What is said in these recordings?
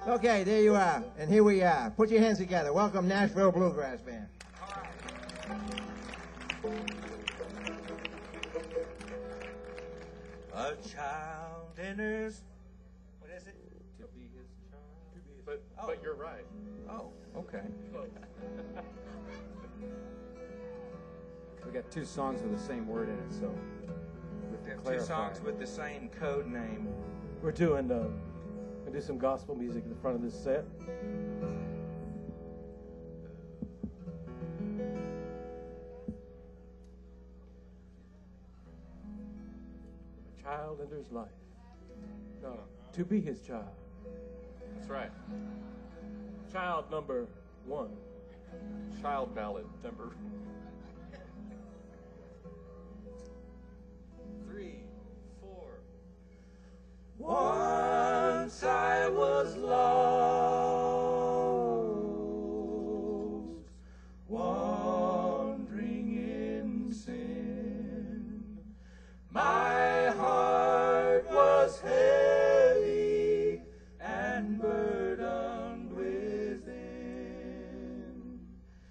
Okay, there you are. And here we are. Put your hands together. Welcome, Nashville Bluegrass Band. A child enters. What is it? To be his child. But you're right. Oh, okay. We got two songs with the same word in it, so We have two songs with the same code name. We're doing we'll do some gospel music at the front of this set. A child enters life. No, to be his child. that's right. Child number 1. Child ballad number 3, 4. Once I was lost, wandering in sin. My heart was heavy and burdened within.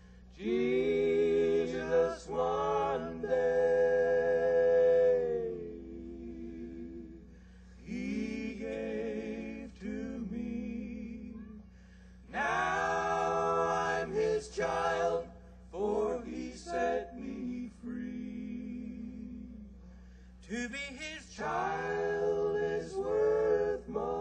Jesus, one day He gave to me. Now I'm His child, for He set me free. To be His child is worth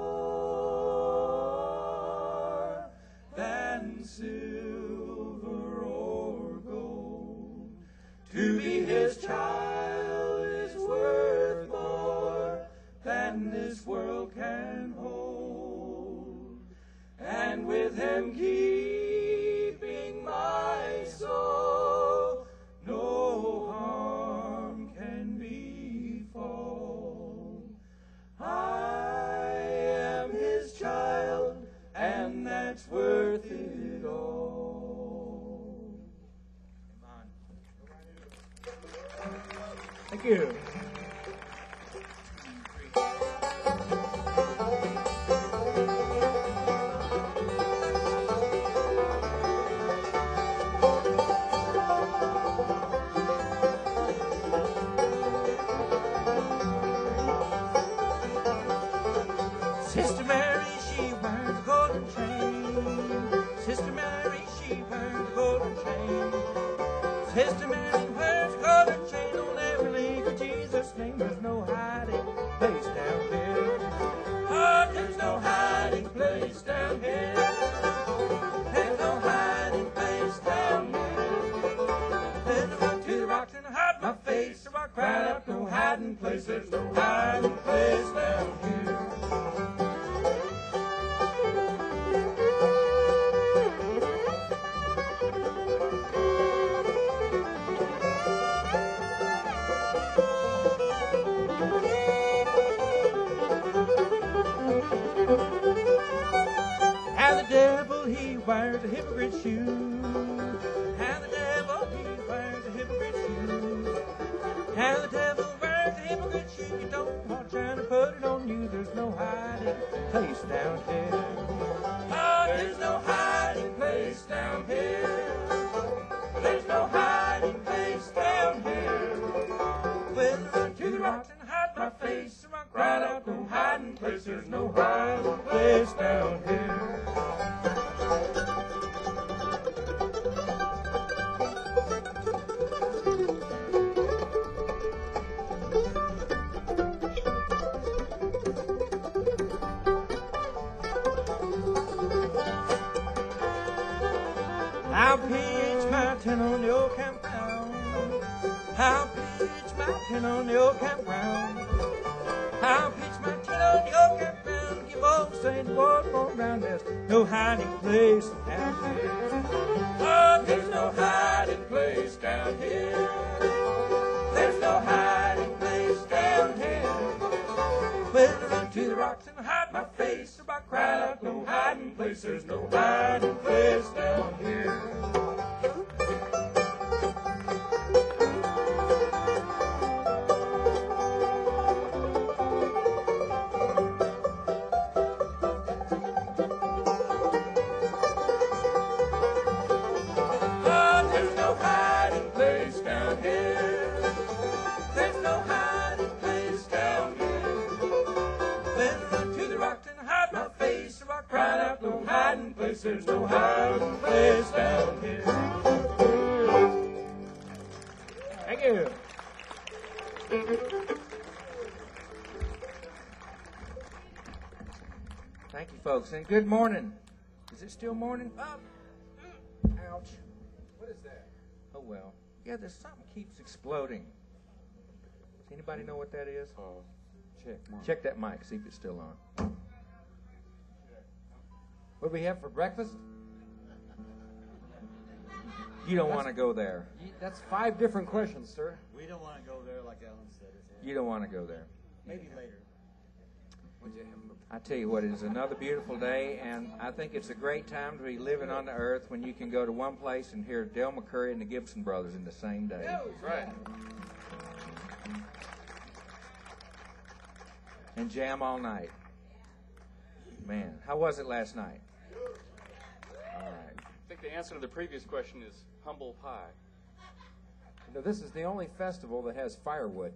more than silver or gold. To be His child is worth more than this world can hold. And with Him keeping my soul, no harm can befall. I am His child, and that's worth it all. Thank you. Sister Mary, she wears a golden chain. Sister Mary, she wears a golden chain. Sister Mary wears a golden chain on every link of Jesus' name. There's no hiding place down here. Oh, there's no hiding place down here. There's no hiding place down here. Then I went to the rocks and I hide my face. So I cried out, no hiding place. There's no hiding place down here. And the devil, he wears a hypocrite shoe. And the devil, he wears a hypocrite shoe. And the devil wears a hypocrite shoe. You don't want trying to put it on you. There's no hiding place down here. Oh, there's no hiding place down here. There's no hiding place down here. Well, I run to the rocks and hide my face. So I cried out, no hiding place. There's no hiding place down here. I'll pitch my tent on your campground. I'll pitch my tent on your campground. I'll pitch my tent on your campground. Give all St. Lord for around. There's no hiding place down here. Oh, there's no hiding place down here. There's no hiding place down here. Well, I run to the rocks and hide my face. So I cried out, no hiding place. There's no hiding place down here. find out no hiding place. There's no hiding place down here. Thank you. Thank you, folks, and good morning. Is it still morning? Ouch. What is that? Oh, well. Yeah, there's something keeps exploding. Does anybody know what that is? Check that mic, see if it's still on. What do we have for breakfast? You don't want to go there. That's 5 different questions, sir. We don't want to go there like Alan said. You don't want to go there. Maybe later. I tell you what, it is another beautiful day, and I think it's a great time to be living on the earth when you can go to one place and hear Del McCurry and the Gibson Brothers in the same day. That's right. And jam all night. Man, how was it last night? All right. I think the answer to the previous question is humble pie. You know, this is the only festival that has firewood.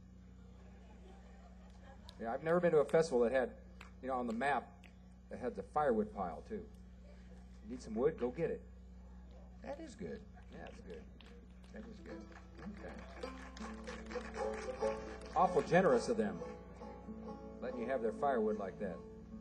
Yeah, I've never been to a festival that had, you know, on the map, that had the firewood pile, too. You need some wood? Go get it. That is good. Yeah, it's good. That is good. Okay. Awful generous of them, letting you have their firewood like that.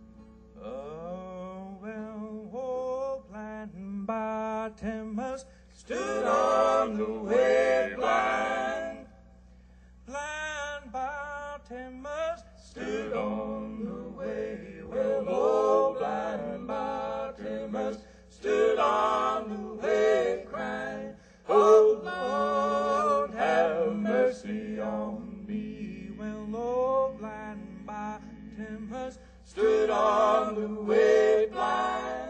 Oh, well, old blind Bartimaeus stood on the way blind. Blind Bartimaeus stood on the way. Well, old blind Bartimaeus stood on the way crying, oh, Lord, have mercy on me. Well, old blind Bartimaeus stood on the way blind.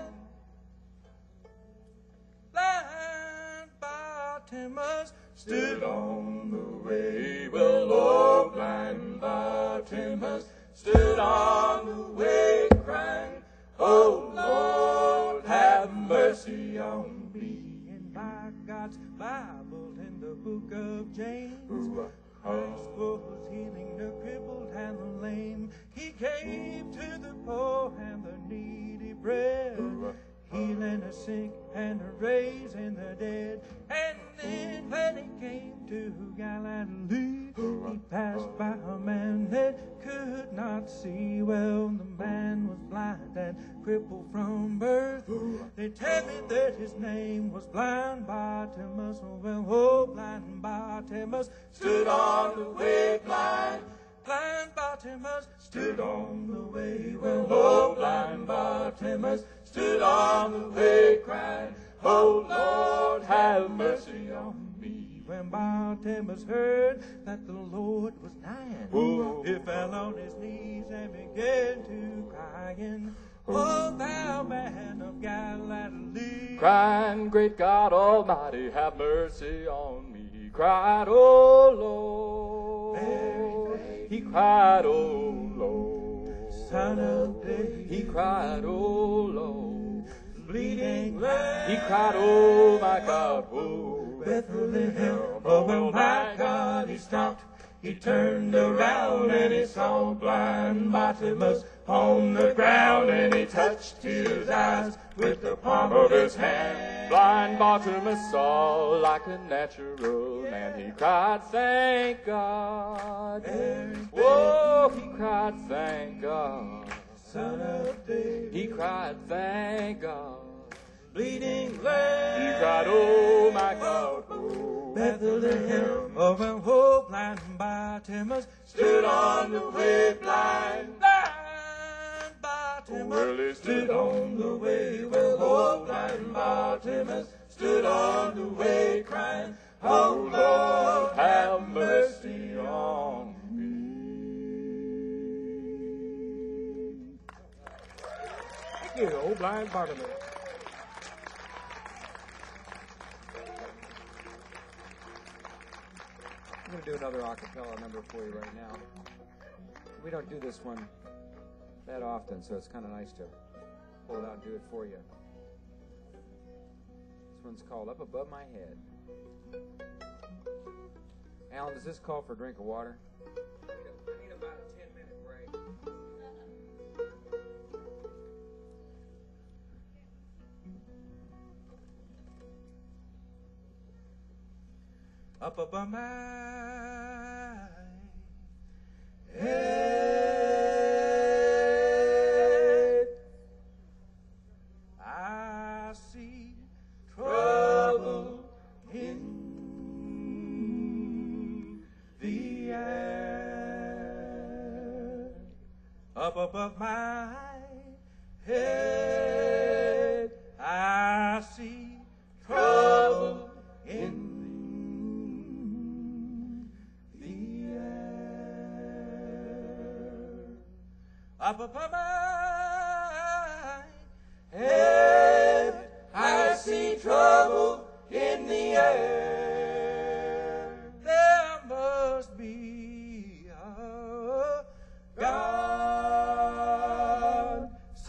Blind Bartimaeus stood on the way. Well, oh, blind Bartimaeus stood on the way crying, oh, Lord, have mercy on me. And by God's Bible in the book of James, Christ was healing the crippled and the lame. He gave to the poor and the needy bread, healing the sick and raising the dead. And then when he came to Galilee, he passed by a man that could not see. Well, the man was blind and crippled from birth. They tell me that his name was Blind Bartimaeus. Well, oh, blind Bartimaeus stood on the way blind. Blind Bartimaeus stood on the way. Well, oh, blind Bartimaeus stood on the way crying, oh, Lord, have mercy on me. When Bartimaeus heard that the Lord was nigh, he fell on his knees and began to cry. Oh, thou man of Galilee, Crying, great God Almighty, have mercy on me. He cried, oh Lord. He cried, oh Lord. Son of David. He cried, oh Lord. Bleeding land. He cried, oh my God, oh Bethlehem. Oh, my God, he stopped. He turned around and he saw blind Bartimaeus on the ground, and he touched his eyes with the palm of his hand. Blind Bartimaeus saw like a natural man. He cried, thank God. Oh, he cried, thank God. Son of David. He cried, thank God. Bleeding land. He cried, oh my God, oh Bethlehem. Oh, and oh, blind Bartimaeus stood on the way blind. Blind Bartimaeus Well, he stood on the way. Well, oh, blind Bartimaeus stood on the way crying, oh, Lord, have mercy on me. Thank you, old blind Bartimaeus. I'm going to do another a cappella number for you right now. We don't do this one that often, so it's kind of nice to pull it out and do it for you. This one's called Up Above My Head. Alan, does this call for a drink of water? I need about a 10-minute break. up above my head. I see trouble in the air. Up above my head, I see trouble in the air. Up above my head, I see trouble in the air. There must be a God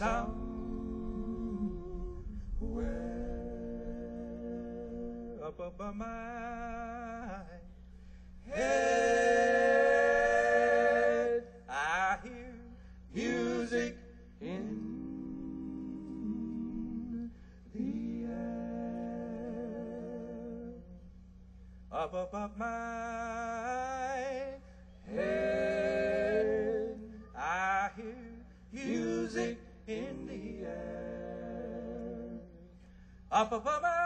somewhere. Up above my head, I hear music in the air. Up above my head, I hear music in the air. Up above my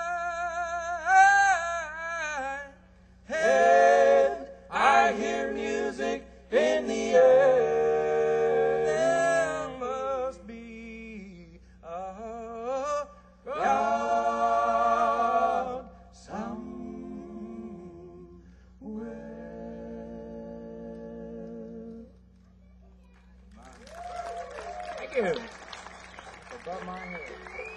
head, I hear music in the air. There must be a God somewhere. Thank you. Above my head.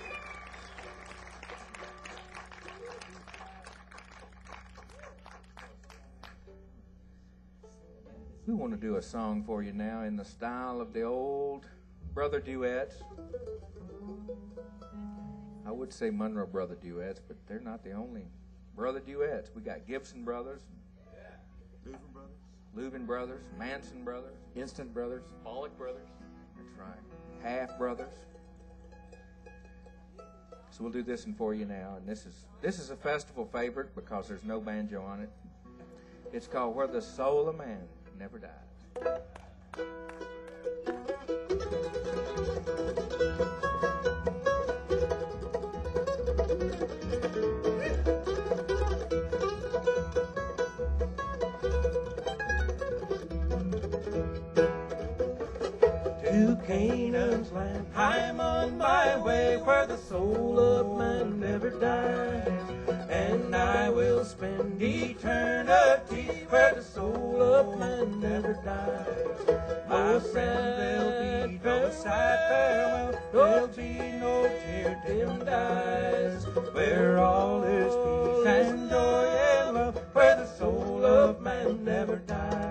We want to do a song for you now in the style of the old brother duets. I would say Monroe brother duets, but they're not the only brother duets. We got Gibson brothers, Leuven brothers, Manson brothers, Instant Brothers. Pollock brothers. that's right, Half brothers. So we'll do this one for you now, and this is a festival favorite because there's no banjo on it. It's called Where the Soul of Man Never Dies. To Canaan's land, I'm on my way where the soul of man never dies, and I will spend eternity where the soul of man never dies. My friend, there'll be no sad farewell, there'll be no tear dimmed eyes, where all is peace and joy and love, where the soul of man never dies.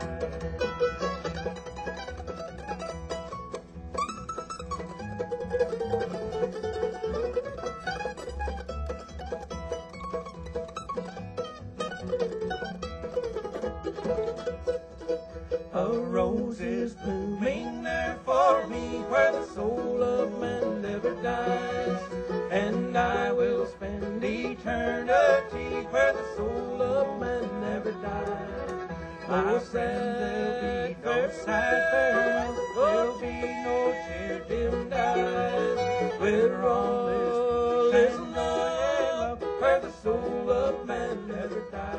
A rose is blooming there for me where the soul of man never dies, and I will spend eternity where the soul of man never dies. My friend, there'll be no sad farewell, there'll be no tear dimmed eyes, where all is peace and joy and love, where the soul of man never dies.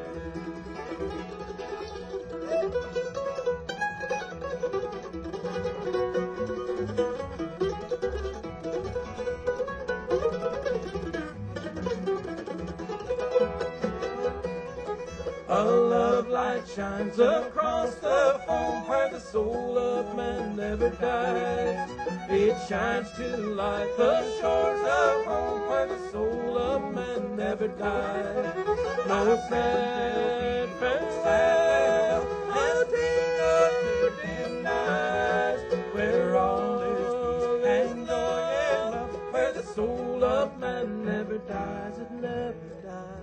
A love light shines across the foam where the soul of man never dies. It shines to light the shores of home where the soul of man never dies. No sad farewell, no tear dimmed eyes, where all is peace and joy and love, where the soul of man never dies, it never dies.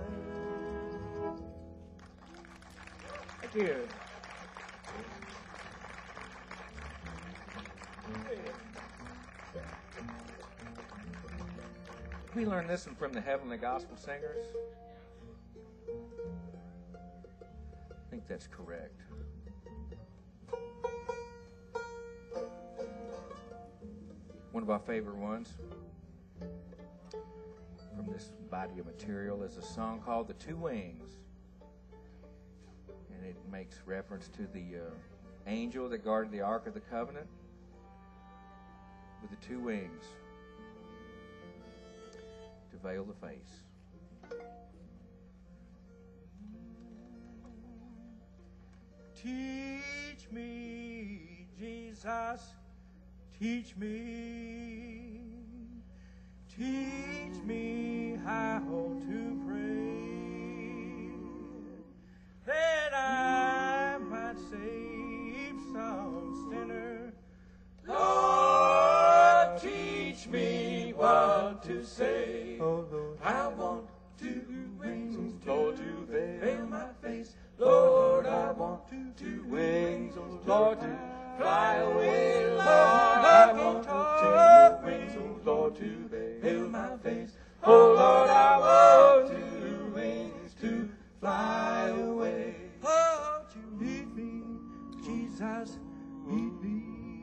Thank you. We learned this one from the Heavenly Gospel Singers. think that's correct. One of our favorite ones from this body of material is a song called The Two Wings. And it makes reference to the angel that guarded the Ark of the Covenant with the two wings to veil the face. Teach me, Jesus, teach me. Teach me how to pray, that I might save some sinner. Lord, teach me what to say. Oh, Lord, I want two wings, Lord, to veil my face. Lord, I want two wings, Lord, to fly away. Lord, I want two wings, Lord, to veil my face. Oh, Lord, I want two wings to fly away. Oh, you lead me, Jesus, lead me.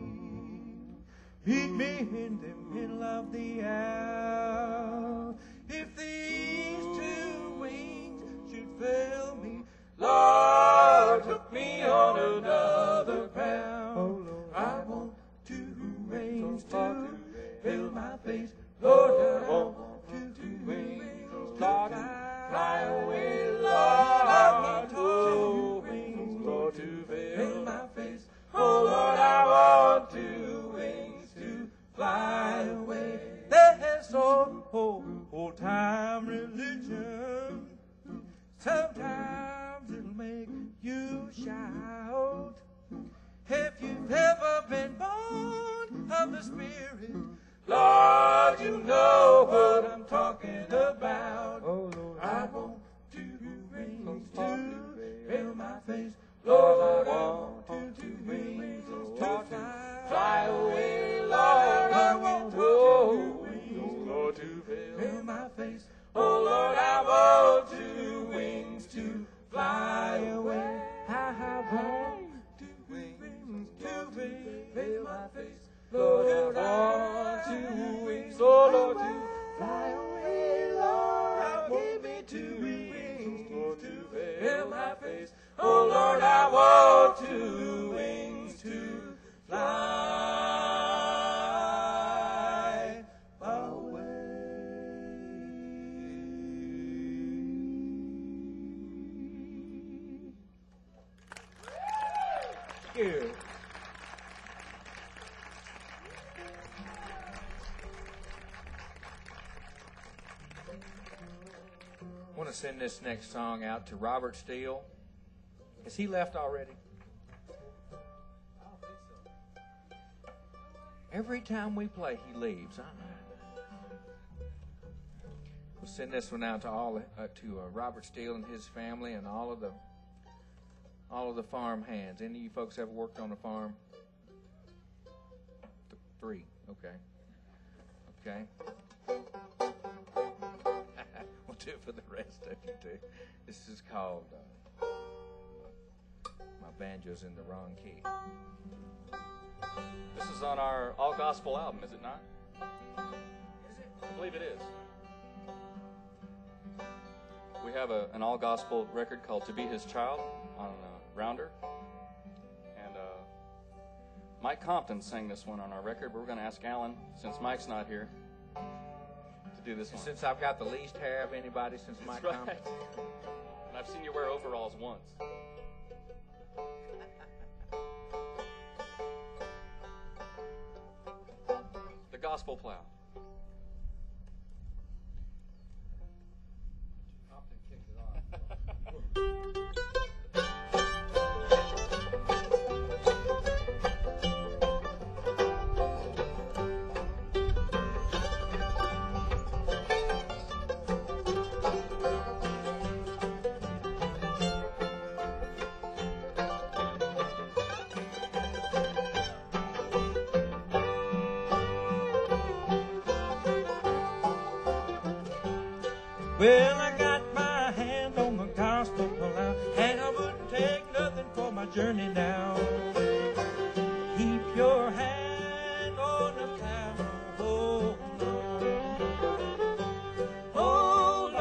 Meet me in the middle of the hour. If these two wings should fail me, Lord, put me on another path. Oh, Lord, I want two wings to fill my face. Lord, I want two wings to fly away. Lord, I want two wings, Lord, to fill my face. Oh, Lord, I want two wings to fly away. There's old time religion. Sometimes it'll make you shout. If you've ever been born of the Spirit, Lord, you know what I'm talking about. Oh, Lord, I want two wings to fill my face. Lord, I want two wings to fly away. Lord, I want two wings, Lord, to fill my face. Oh, Lord, I want two wings to fly away. I want two wings to fill my face. Lord, I want two wings, oh, Lord, to fly away. Lord, give me two wings, Lord, to fill my face. Oh, Lord, I want two wings to fly away. Good. I want to send this next song out to Robert Steele. Has he left already? I don't think so. Every time we play, he leaves. We'll send this one out to Robert Steele and his family and all of the farm hands. Any of you folks ever worked on a farm? Three. Okay. We'll do it for the rest of you too. This is called My Banjo's in the Wrong Key. This is on our All Gospel album, is it not? Is it? I believe it is. We have an All Gospel record called To Be His Child on Rounder. And Mike Compton sang this one on our record, but we're going to ask Alan, since Mike's not here, to do this one. Since I've got the least hair of anybody since Mike That's Compton. right. And I've seen you wear overalls once. The Gospel Plow. Compton kicked it off. Well, I got my hand on the gospel plow, and I wouldn't take no journey now. Keep your hand on the plow. Hold on. Hold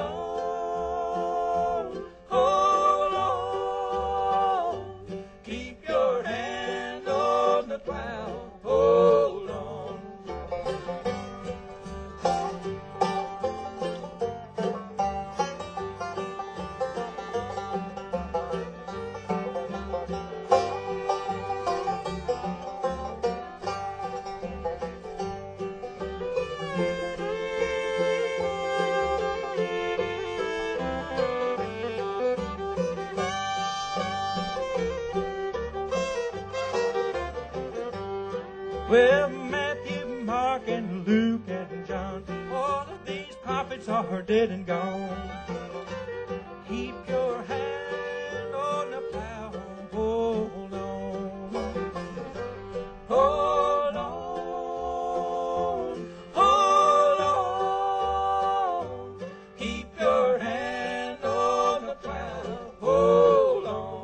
on. Hold on. Keep your hand on the plow. Hold on. Well, Matthew, Mark, and Luke, and John, all of these prophets are dead and gone. Keep your hand on the plow. Hold on. Hold on. Hold on. Keep your hand on the plow. Hold on.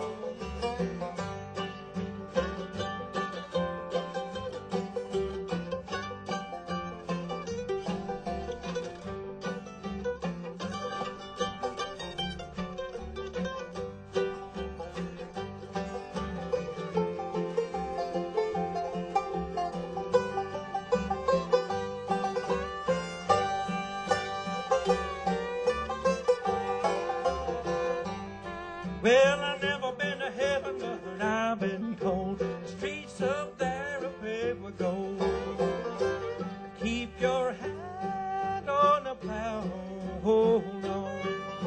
Well, I've never been to heaven, but I've been told the streets up there are paved with gold. Keep your hand on the plow. Hold on.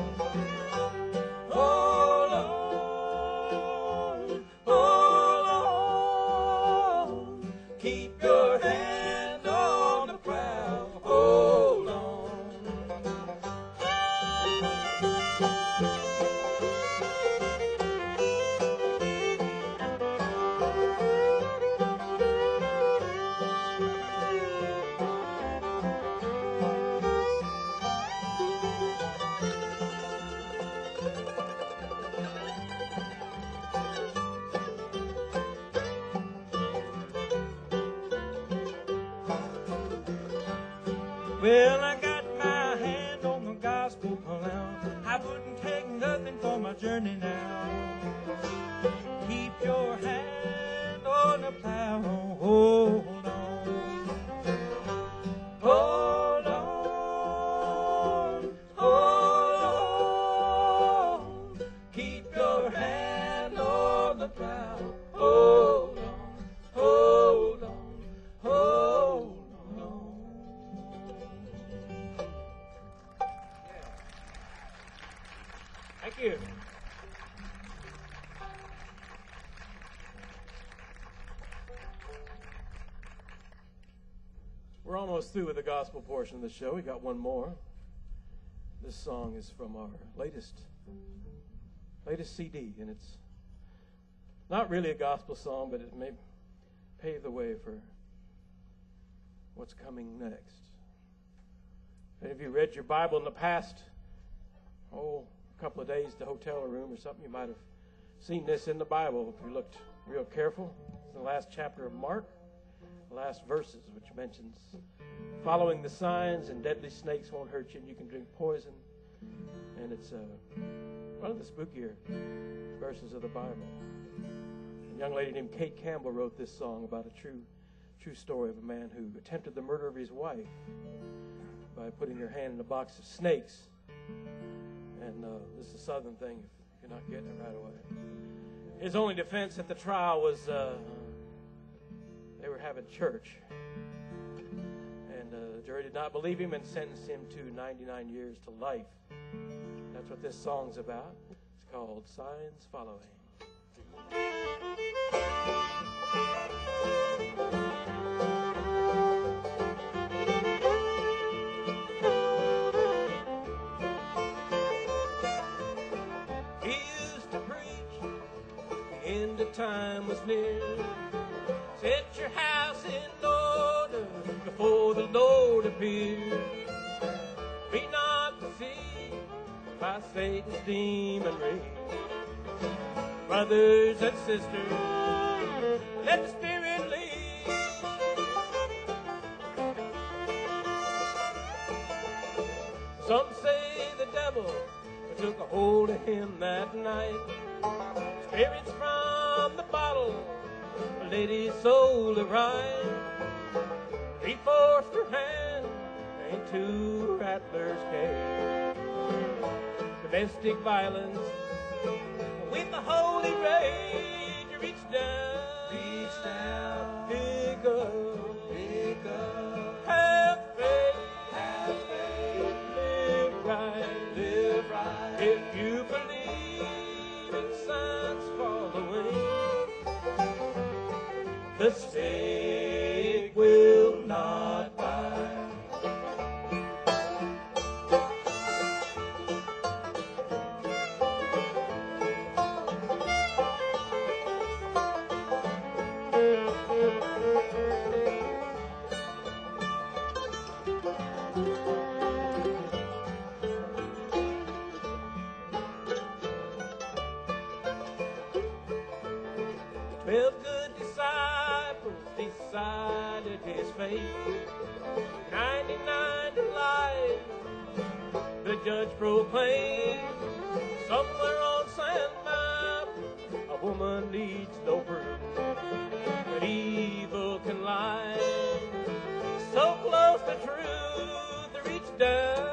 Hold on. Hold on. Keep your hand on the plow. Hold on. Well, I got my hand on the gospel plow. I wouldn't take nothing for my journey now. Keep your hand on the plow. Hold on. Hold on. Hold on. Keep your hand on the plow. Hold on. Hold on. Hold on. Thank you. We're almost through with the gospel portion of the show. We got one more. This song is from our latest CD, and it's not really a gospel song, but it may pave the way for what's coming next. If any of you read your Bible in the past, a couple of days, the hotel room or something, you might have seen this in the Bible if you looked real careful. It's the last chapter of Mark, the last verses, which mentions following the signs, and deadly snakes won't hurt you, and you can drink poison. And it's one of the spookier verses of the Bible. A young lady named Kate Campbell wrote this song about a true story of a man who attempted the murder of his wife by putting her hand in a box of snakes. And this is a southern thing if you're not getting it right away. His only defense at the trial was they were having church. And the jury did not believe him and sentenced him to 99 years to life. That's what this song's about. It's called Signs Following. Time was near. Set your house in order before the Lord appears. Be not deceived by Satan's demon race. brothers and sisters, let the Spirit lead. Some say the devil took a hold of him that night. Spirits from the bottle led his soul to right. He forced her hand into Rattler's cave. Domestic violence with the holy rage. Reach down, pick up, have faith, live right. If you believe in signs following, the stake will not bite. 12 good disciples decided his fate. 99 to life, the judge proclaimed. Somewhere on Sand Mountain, a woman needs no proof that evil can lie. So close to truth, reach down,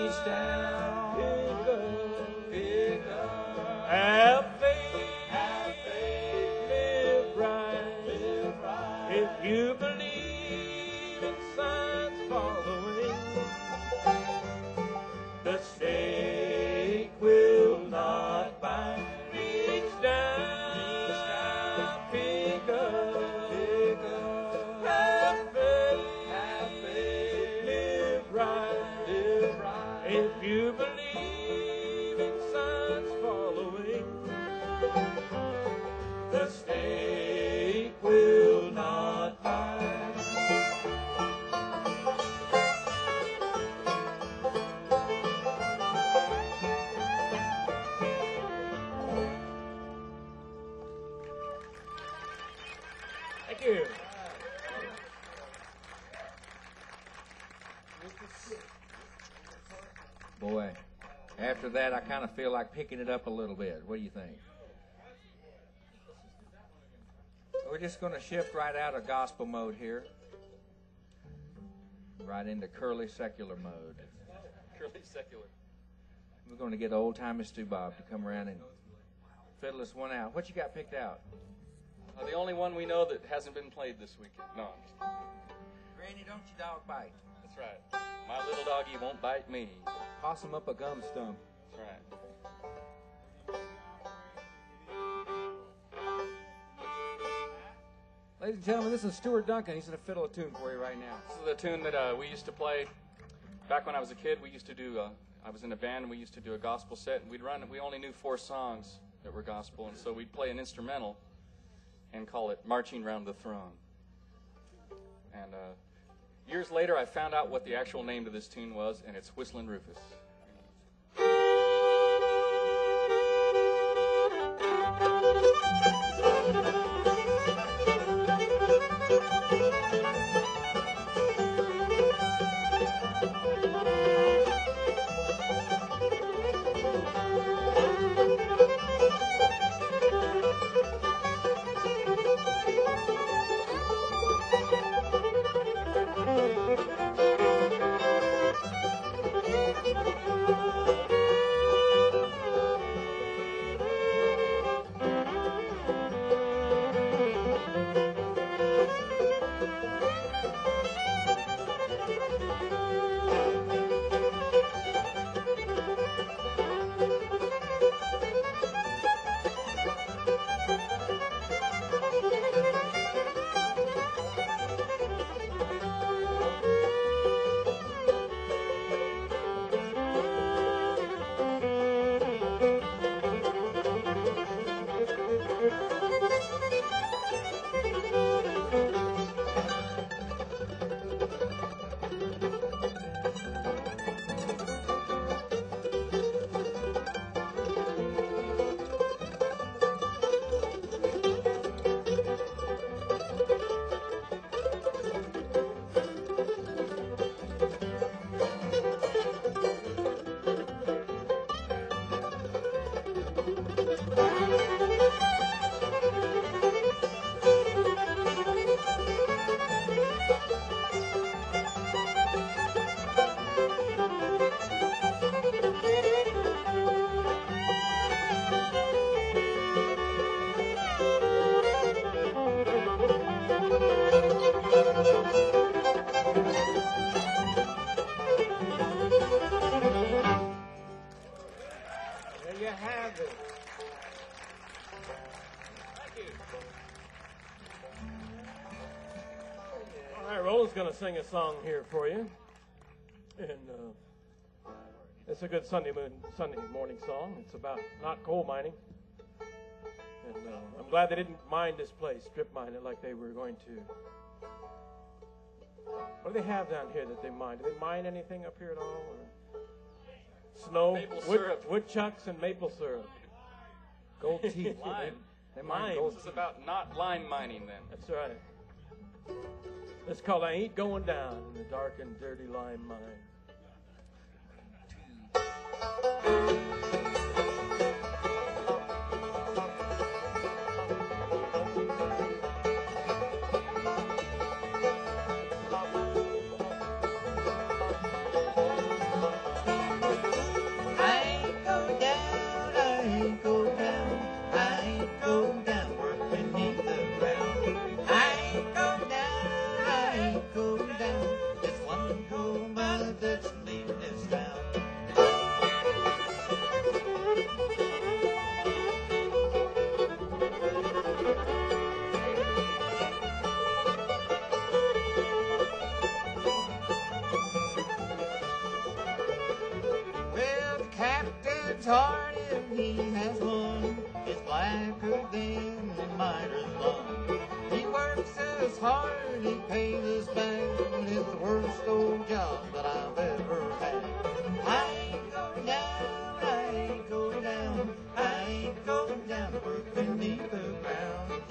pick up, have faith, live right. If you believe in signs following, the stake will not bite. Reach down, pick up, have faith, live right. If you believe in signs following, the stake will not bite. Thank you. Boy, after that, I kind of feel like picking it up a little bit. What do you think? We're just going to shift right out of gospel mode here, right into curly secular mode. Curly secular. We're going to get old-timey Stu Bob to come around and fiddle us one out. What you got picked out? The only one we know that hasn't been played this weekend. No, I'm just kidding. Granny, don't you dog bite. That's right. My little doggy won't bite me. Possum up a gum stump. That's right. Ladies and gentlemen, this is Stuart Duncan. He's going to fiddle a tune for you right now. This is a tune that we used to play back when I was a kid. We used to do. I was in a band, and we used to do a gospel set. And we only knew 4 songs that were gospel, and so we'd play an instrumental and call it "Marching Round the Throne." And years later, I found out what the actual name of this tune was, and it's "Whistlin' Rufus." going to sing a song here for you. And it's a good Sunday morning song. It's about not coal mining. And I'm glad they didn't mine this place, strip mine it like they were going to. What do they have down here that they mine? Do they mine anything up here at all? Or snow, Maple syrup. woodchucks, and maple syrup. Gold teeth. Lime. They mine Lime. gold This is teeth. about not line mining then. That's right. It's called I Ain't Going Down in the Dark and Dirty Lime Mine. Well, the captain's heart, if he has one, is blacker than the miner's lung. He works us hard, he pays us back. It's the worst old job that I've ever had. I ain't going down, I ain't going down, I ain't going down to work beneath the ground.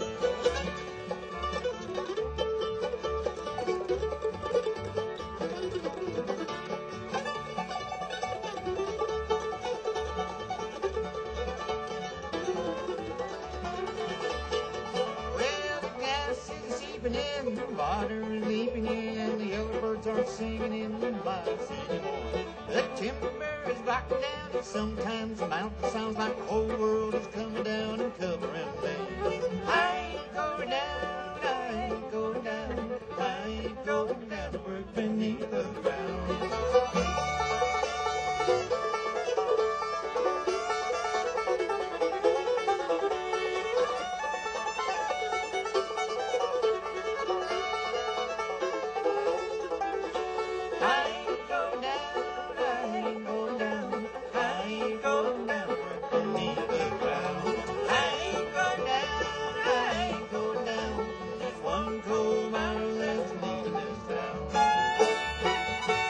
Well, the gas is seeping in, the water is leaping in, and the yellow birds aren't singing in the lights anymore. The timber is rocking down, and sometimes the mountain sounds like the whole world is coming down and covering me. I ain't going down, I ain't going down, I ain't going down to work beneath the ground. I ain't going down, I ain't going down, I ain't going down to work beneath the ground. I ain't going down, I ain't going down, there's one coal miner that's leaving this town.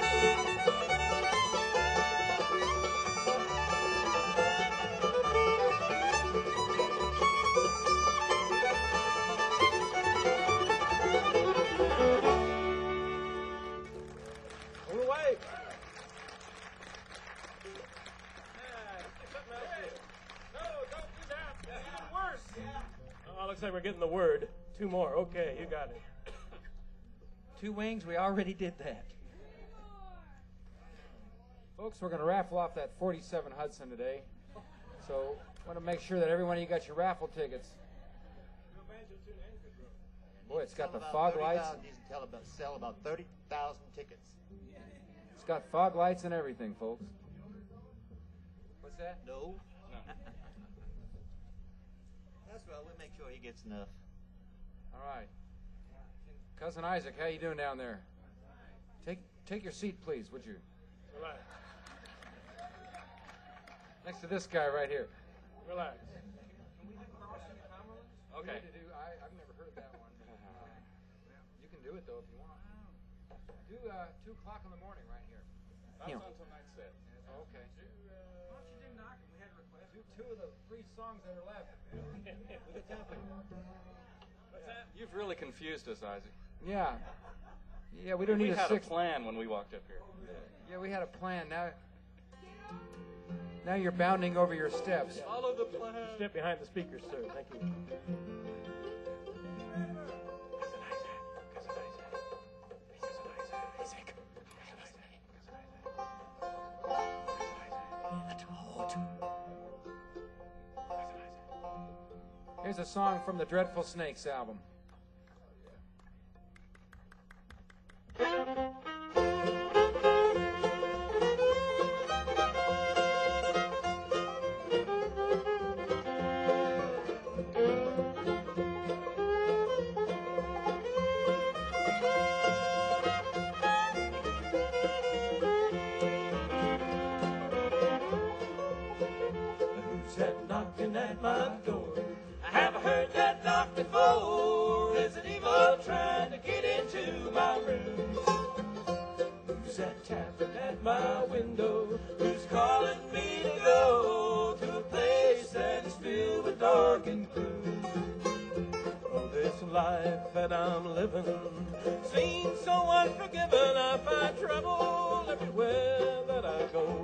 Pull away. Oh, looks like we're getting the word. Two more. Okay, you got it. Two wings, we already did that. Folks, we're going to raffle off that 47 Hudson today. So I want to make sure that every one of you got your raffle tickets. Boy, it's got the fog lights. Sell about 30,000 tickets. It's got fog lights and everything, folks. What's that? No. No. That's right. We'll make sure he gets enough. All right. Cousin Isaac, how you doing down there? Take your seat, please, would you? Relax. Next to this guy right here. Relax. Okay. I've never heard that one. You can do it, though, if you want. Do 2 o'clock in the morning right here. That's Yeah. until night set. Okay. Why don't you do knocking? We had a request. Do 2 of the 3 songs that are left. What's that? You've really confused us, Isaac. Yeah. Yeah, we don't We need a had a 6th. plan when we walked up here. Yeah, we had a plan. Now you're bounding over your steps. Follow the plan. Step behind the speakers, sir. Thank you. Here's a song from the Dreadful Snakes album. that tapping at my window? Who's calling me to go to a place that is filled with dark and gloom? Oh, this life that I'm living seems so unforgiving. I find trouble everywhere that I go.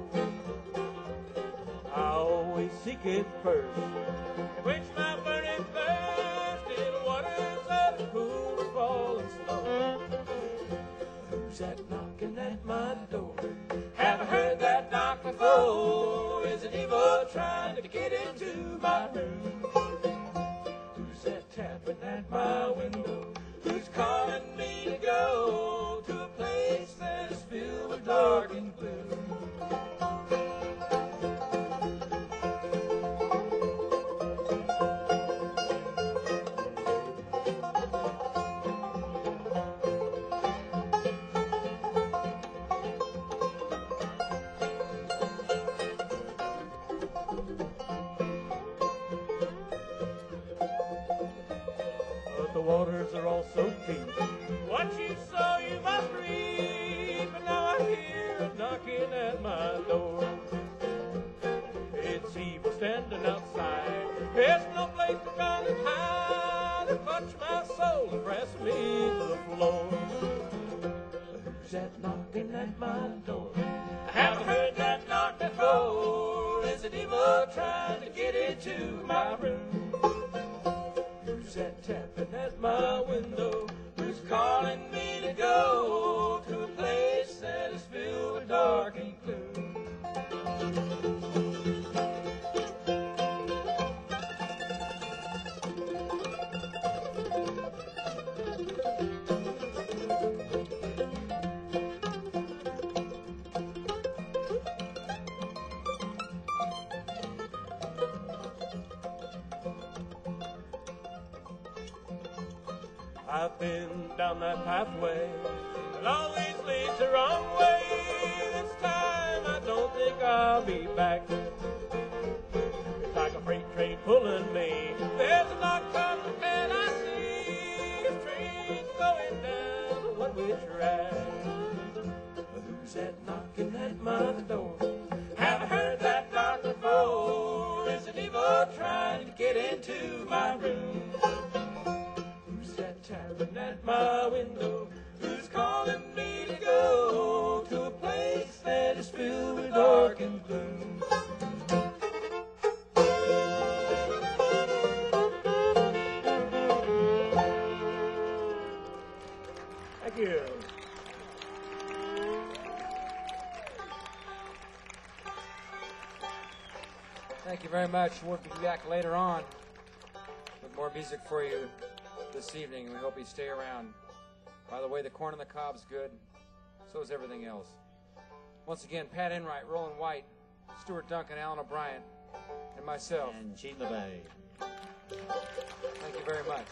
I always seek it first, and quench my burning thirst in waters that are cool as falling snow. Who's that knocking at my door? Haven't heard that knock before. Is it evil trying to get into my room? Who's that tapping at my window? Who's calling me to go to a place that is filled with dark and gloom? The waters are all so deep. What you sow, you must reap. And now I hear it knocking at my door. It's evil standing outside. There's no place to run and hide. To clutch my soul and press me to the floor. Who's that knocking at my door? I haven't heard that knock before. Is it evil trying to get into my room? Who's that tapping at my window? Who's calling me to go to a place that is filled with dark and gloom? I've been down that pathway, it always leads the wrong way. This time I don't think I'll be back. It's like a freight train pulling me. There's a knock coming and I see a train going down a one-way track. Who's that knocking at my door? Haven't heard that knock before. Is it evil trying to get into my room? Tapping at my window, who's calling me to go to a place that is filled with dark and gloom? Thank you. Thank you very much. We'll be back later on with more music for you this evening. We hope you stay around. By the way, the corn on the cob's good. So is everything else. Once again, Pat Enright, Roland White, Stuart Duncan, Alan O'Brien, and myself. And Gene LeBay. Thank you very much.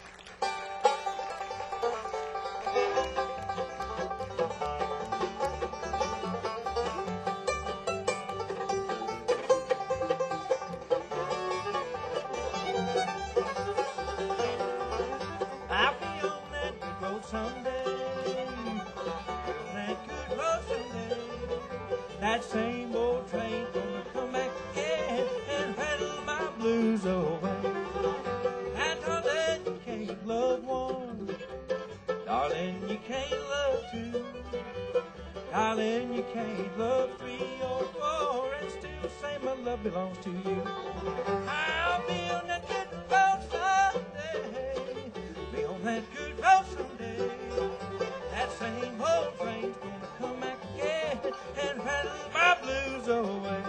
I'll be on that good road someday. On that good road someday. That same old train gonna come back again and rattle my blues away. And darling, you can't love one. Darling, you can't love two. Darling, you can't love three or four and still say my love belongs to you. I'll be on that good road someday. Be on that good road someday. That same old train's gonna come back again and rattle my blues away.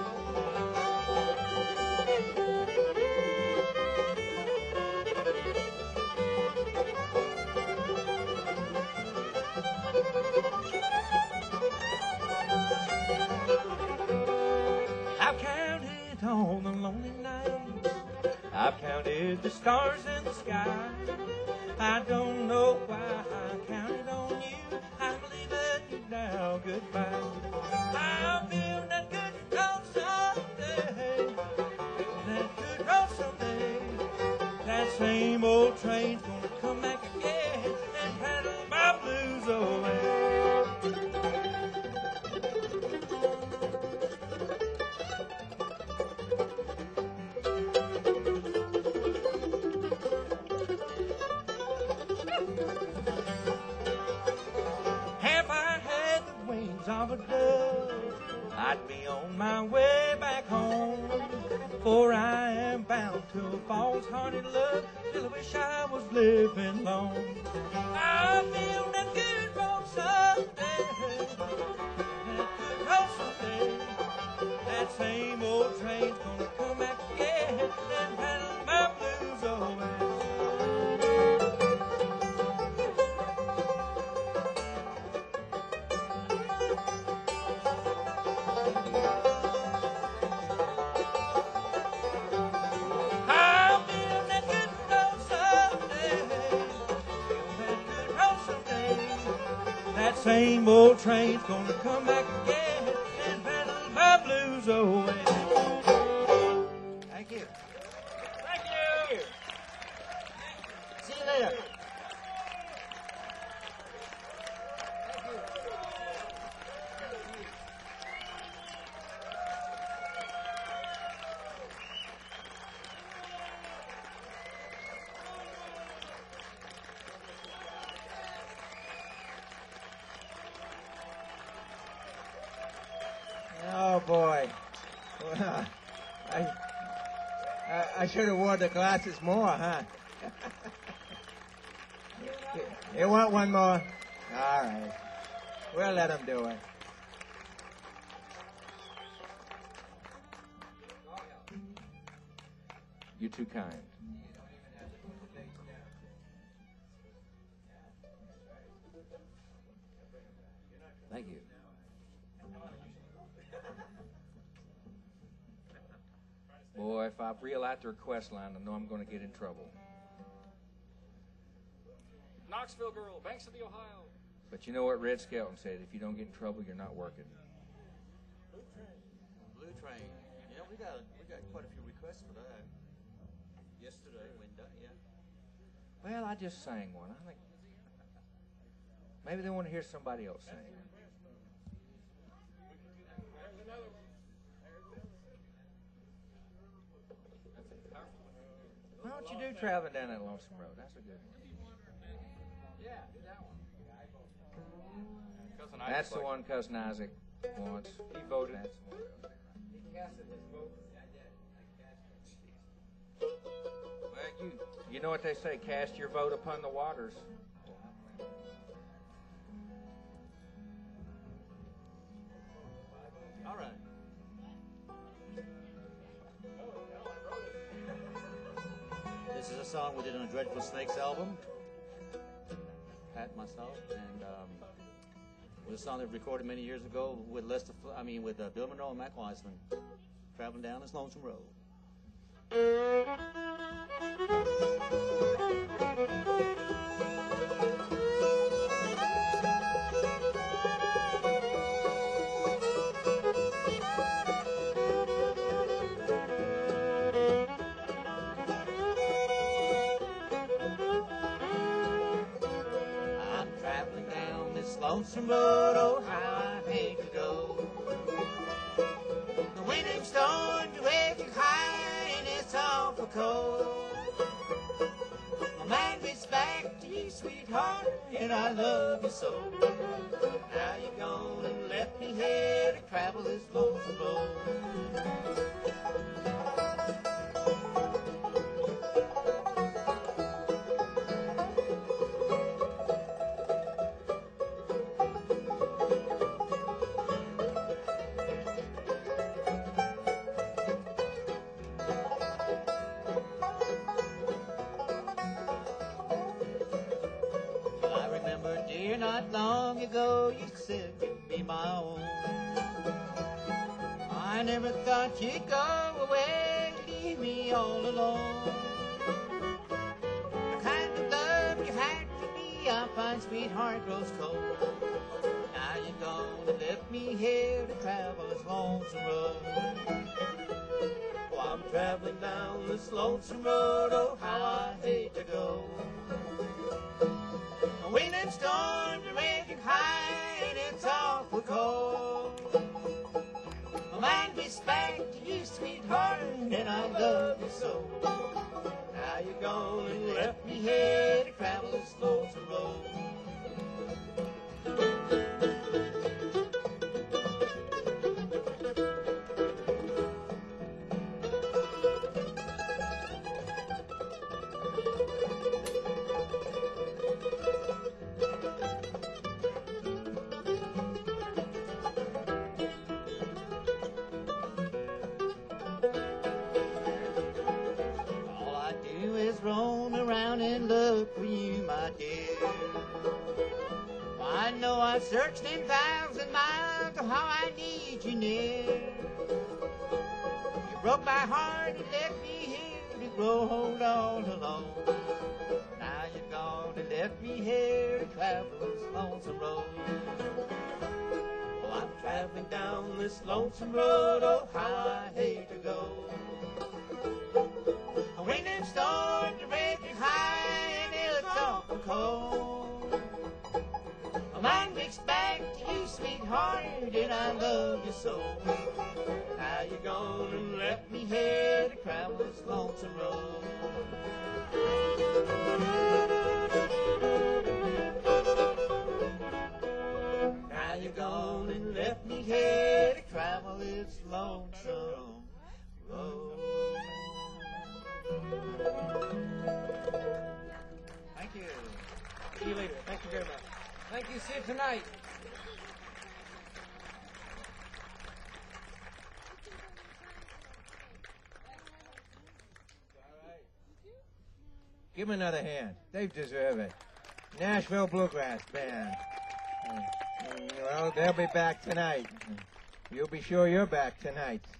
I've counted all the lonely nights. I've counted the stars in the sky. I don't know why I counted on you. I'm leaving you now, goodbye. I'll be on that good road someday. On that good road someday. That same old train's gonna come back again and rattle my blues away. love, I'd be on my way back home. For I am bound to a false-hearted love, till I wish I was living long. I feel that good road someday, that good road someday. That same old train's gonna come back again and paddle my blues away. I'll feel that good road someday, feel that good road someday. That same old train's gonna come back again and paddle my blues away. Thank you. Thank you. See you later. Oh boy. Well, I should have worn the glasses more, huh? You want one more? All right. We'll let him do it. You're too kind. Thank you. Boy, if I reel out the request line, I know I'm going to get in trouble. Knoxville girl, banks of the Ohio. But you know what Red Skelton said? If you don't get in trouble, you're not working. Blue Train. Yeah, we got quite a few requests for that. Yesterday, yeah. Well, I just sang one. I think maybe they want to hear somebody else sing. Why don't you do Traveling Down That Lonesome Road? That's a good one. Yeah, do that one. Cousin That's the Isaac's one Cousin Isaac wants. He voted. That's the one. He casted his vote. Well, you know what they say, cast your vote upon the waters. All right. This is a song we did on a Dreadful Snakes album. Pat, myself, and it was a song that we recorded many years ago with Bill Monroe and Mac Wiseman, traveling down this lonesome road. I'm traveling down this lonesome road, oh how I hate to go. The wind and storm, the waves are high, and it's awful cold. My mind gets back to you, sweetheart, and I love you so. Now you're gone and left me here to travel this lonesome road. I remember, dear, not long ago you said you'd be my own. I never thought you'd go away, leave me all alone. The kind of love you had for me, I find sweetheart grows cold. Now you're gone and left me here to travel this lonesome road. Oh, I'm traveling down this lonesome road, oh how I hate to go. The wind and storm, the raging high, and it's awful cold. My mind gets back to you, sweetheart, and I love you so. Now you're gone and left me here to travel this lonesome road. down and look for you, my dear. I know I've searched 10,000 miles, oh, how I need you near. You broke my heart and left me here to grow old all alone. Now you're gone and left me here to travel this lonesome road. Oh, I'm traveling down this lonesome road, oh, how I hate to go. A wind and storm, the raging high, and it's awful cold. My mind picks back to you, sweetheart, and I love you so. Now you're gone and left me here to travel this lonesome road. Now you're gone and left me here to travel this lonesome road. Thank you. See you later. Thank you very much. Thank you. See you tonight. Give him another hand. They deserve it. Nashville Bluegrass Band. Well, they'll be back tonight. You'll be sure you're back tonight.